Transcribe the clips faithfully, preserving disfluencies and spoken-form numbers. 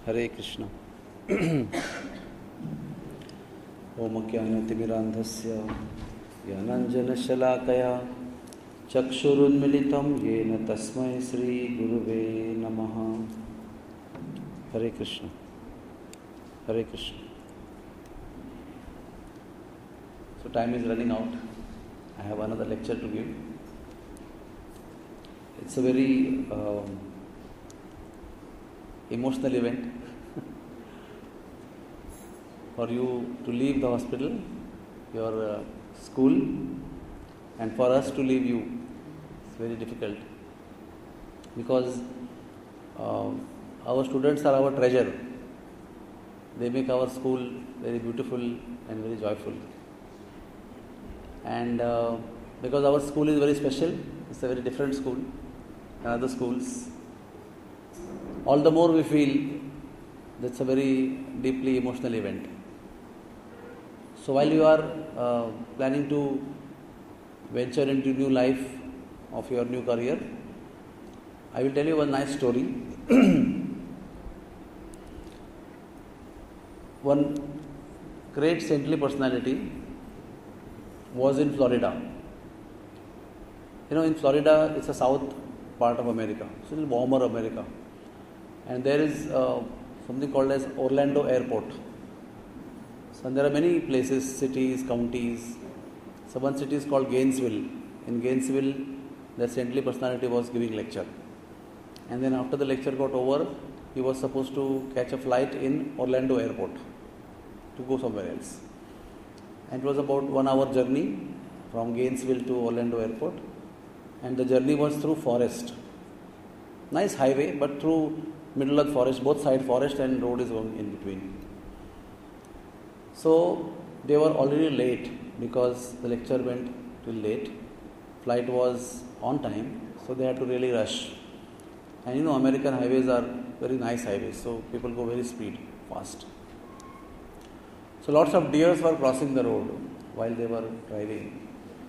Hare Krishna. Om Jnanatimirandhasya Jnananjanashalakaya Chakshurunmilitam Yena Tasmai Sri Guruve Namaha. Hare Krishna. Hare Krishna. So time is running out. I have another lecture to give. It's a very um, emotional event for you to leave the hospital, your uh, school, and for us to leave you. It's very difficult because uh, our students are our treasure. They make our school very beautiful and very joyful. And uh, because our school is very special, it's a very different school than other schools. All the more we feel that's a very deeply emotional event. So while you are uh, planning to venture into new life of your new career, I will tell you one nice story. One great saintly personality was in Florida. You know, in Florida, it's a south part of America. It's a little warmer America. And there is uh, something called as Orlando Airport. So there are many places, cities, counties. So one city is called Gainesville. In Gainesville, the saintly personality was giving lecture. And then after the lecture got over, he was supposed to catch a flight in Orlando Airport to go somewhere else. And it was about one hour journey from Gainesville to Orlando Airport. And the journey was through forest. Nice highway, but through middle of the forest, both side forest and road is going in between. So they were already late because the lecture went till late. Flight was on time, so they had to really rush. And you know, American highways are very nice highways, so people go very speed, fast. So lots of deers were crossing the road while they were driving.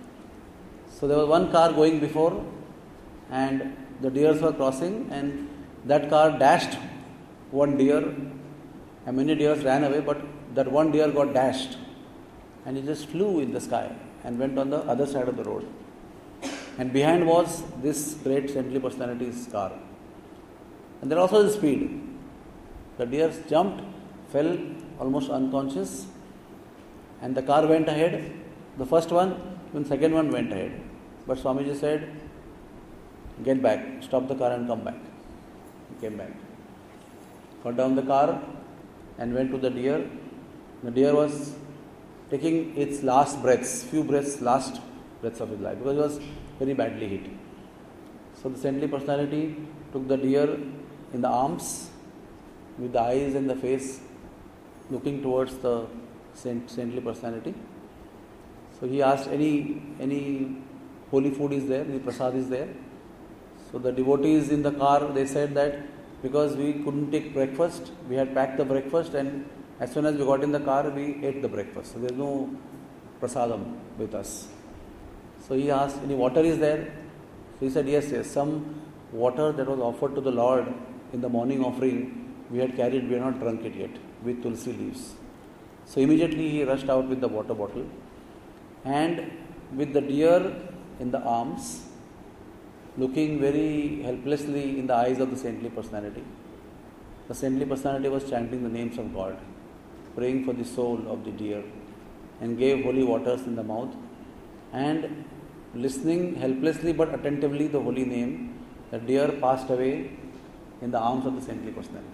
So there was one car going before, and the deers were crossing, and that car dashed one deer, and many deers ran away, but that one deer got dashed, and it just flew in the sky and went on the other side of the road. And behind was this great saintly personality's car. And there also is speed. The deer jumped, fell almost unconscious, and the car went ahead. The first one, then second one went ahead. But Swamiji said, get back, stop the car and come back. He came back. Got down the car and went to the deer. The deer was taking its last breaths, few breaths, last breaths of his life, because he was very badly hit. So the saintly personality took the deer in the arms, with the eyes and the face looking towards the saint, saintly personality. So he asked, any any holy food is there, any prasad is there? So the devotees in the car, they said that because we couldn't take breakfast, we had packed the breakfast, and as soon as we got in the car, we ate the breakfast. So there is no prasadam with us. So he asked, any water is there? So he said, yes, yes, some water that was offered to the Lord in the morning offering, we had carried, we had not drunk it yet, with tulsi leaves. So immediately he rushed out with the water bottle, and with the deer in the arms, looking very helplessly in the eyes of the saintly personality, the saintly personality was chanting the names of God, praying for the soul of the deer, and gave holy waters in the mouth, and listening helplessly but attentively the holy name, the deer passed away in the arms of the saintly personality.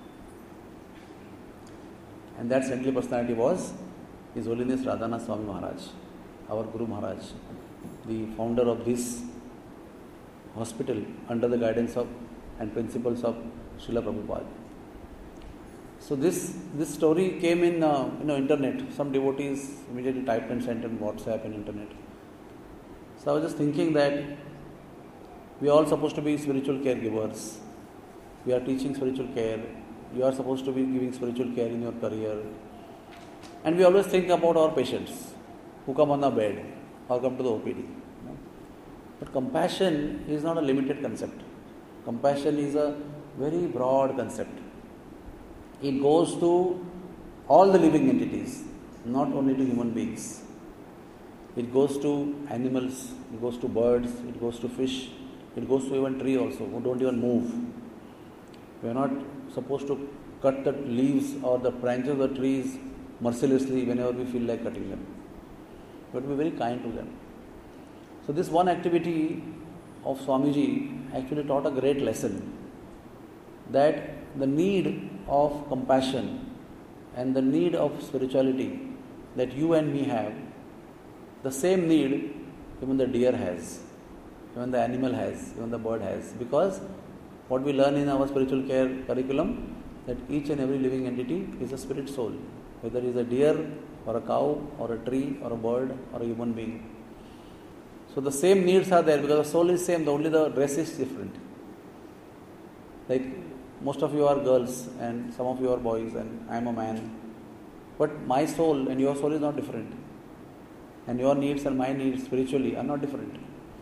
And that saintly personality was His Holiness Radhanath Swami Maharaj, our Guru Maharaj, the founder of this hospital under the guidance of and principles of Srila Prabhupada. So this this story came in uh, you know internet. Some devotees immediately typed and sent on WhatsApp and internet. So I was just thinking that we are all supposed to be spiritual caregivers. We are teaching spiritual care. You are supposed to be giving spiritual care in your career. And we always think about our patients who come on the bed or come to the O P D. But compassion is not a limited concept. Compassion is a very broad concept. it goes to all the living entities, not only to human beings. It goes to animals, it goes to birds, it goes to fish, it goes to even tree also, who don't even move. We are not supposed to cut the leaves or the branches of the trees mercilessly whenever we feel like cutting them. We have to be very kind to them. So this one activity of Swamiji actually taught a great lesson, that the need of compassion and the need of spirituality that you and me have, the same need even the deer has, even the animal has, even the bird has. Because what we learn in our spiritual care curriculum, that each and every living entity is a spirit soul, whether it is a deer or a cow or a tree or a bird or a human being. So the same needs are there because the soul is same, the only the dress is different. Like most of you are girls and some of you are boys and I am a man. But my soul and your soul is not different. And your needs and my needs spiritually are not different.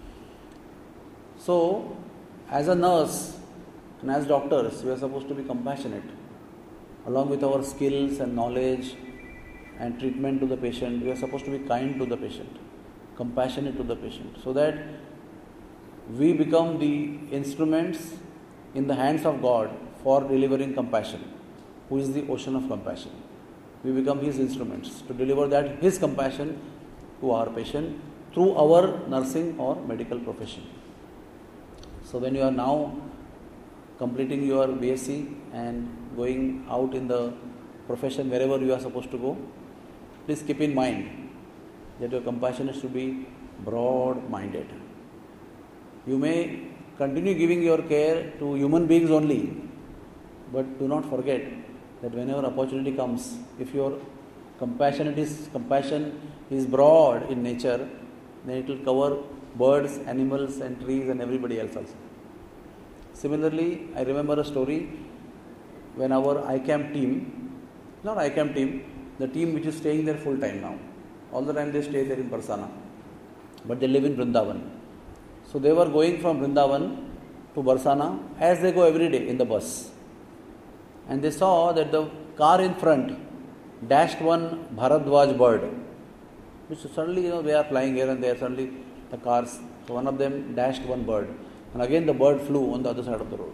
So, as a nurse and as doctors, we are supposed to be compassionate. Along with our skills and knowledge and treatment to the patient, we are supposed to be kind to the patient, compassionate to the patient, so that we become the instruments in the hands of God for delivering compassion, who is the ocean of compassion. We become His instruments to deliver that His compassion to our patient through our nursing or medical profession. So when you are now completing your B S c and going out in the profession wherever you are supposed to go, please keep in mind that your compassion is to be broad-minded. You may continue giving your care to human beings only, but do not forget that whenever opportunity comes, if your compassion is, compassion is broad in nature, then it will cover birds, animals and trees and everybody else also. Similarly, I remember a story when our I CAMP team, not I CAMP team, the team which is staying there full time now. All the time they stay there in Barsana, but they live in Vrindavan. So they were going from Vrindavan to Barsana as they go every day in the bus. And they saw that the car in front dashed one Bharadwaj bird, which suddenly, you know, they are flying here and there, suddenly the cars, so one of them dashed one bird. And again the bird flew on the other side of the road.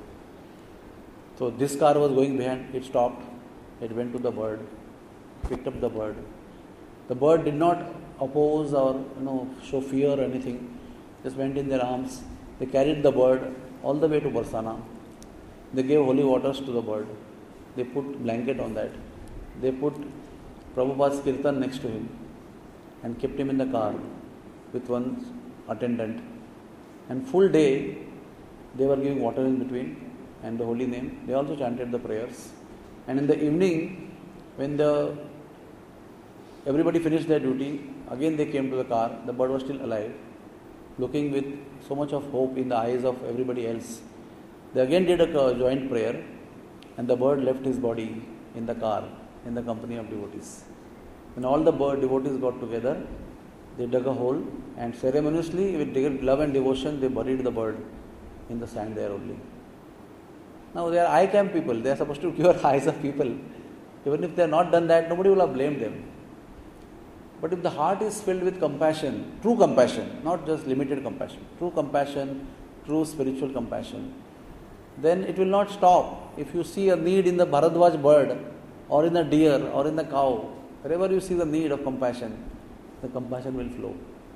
So this car was going behind, it stopped, it went to the bird, picked up the bird. The bird did not oppose or, you know, show fear or anything, just went in their arms. They carried the bird all the way to Barsana. They gave holy waters to the bird. They put blanket on that. They put Prabhupada's kirtan next to him and kept him in the car with one attendant. And full day they were giving water in between and the holy name. They also chanted the prayers. And in the evening, when the everybody finished their duty, again they came to the car. The bird was still alive, looking with so much of hope in the eyes of everybody else. They again did a joint prayer, and the bird left his body in the car in the company of devotees. When all the bird devotees got together, they dug a hole and ceremoniously, with love and devotion, they buried the bird in the sand there only. Now they are I CAMP people, they are supposed to cure eyes of people. Even if they have not done that, nobody will have blamed them. But if the heart is filled with compassion, true compassion, not just limited compassion, true compassion, true spiritual compassion, then it will not stop. If you see a need in the Bharadwaj bird or in the deer or in the cow, wherever you see the need of compassion, the compassion will flow.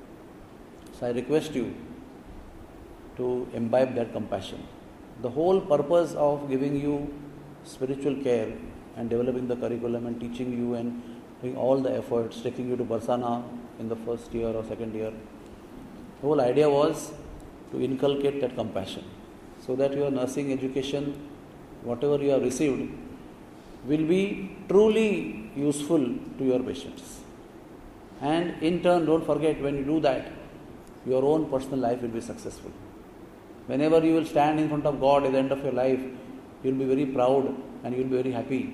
So I request you to imbibe that compassion. The whole purpose of giving you spiritual care and developing the curriculum and teaching you and doing all the efforts, taking you to Barsana in the first year or second year, the whole idea was to inculcate that compassion, so that your nursing education, whatever you have received, will be truly useful to your patients. And in turn, don't forget, when you do that, your own personal life will be successful. Whenever you will stand in front of God at the end of your life, you will be very proud and you will be very happy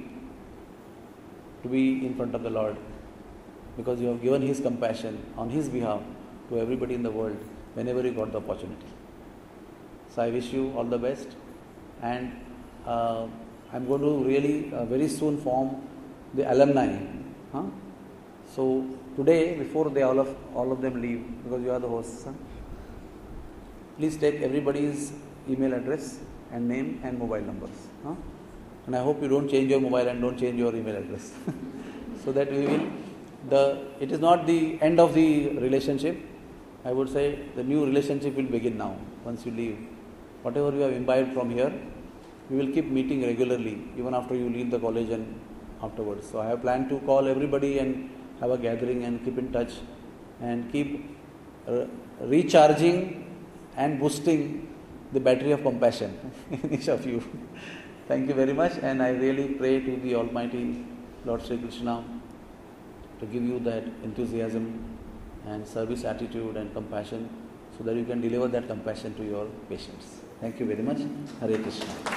to be in front of the Lord, because you have given His compassion on His behalf to everybody in the world whenever you got the opportunity. So I wish you all the best, and uh, I'm going to really uh, very soon form the alumni. Huh? So today, before they all of all of them leave, because you are the hosts, huh? Please take everybody's email address and name and mobile numbers. Huh? And I hope you don't change your mobile and don't change your email address. So that we will, the it is not the end of the relationship. I would say the new relationship will begin now, once you leave. Whatever you have imbibed from here, we will keep meeting regularly, even after you leave the college and afterwards. So I have planned to call everybody and have a gathering and keep in touch and keep re- recharging and boosting the battery of compassion in each of you. Thank you very much, and I really pray to the Almighty Lord Sri Krishna to give you that enthusiasm and service attitude and compassion so that you can deliver that compassion to your patients. Thank you very much. Hare Krishna.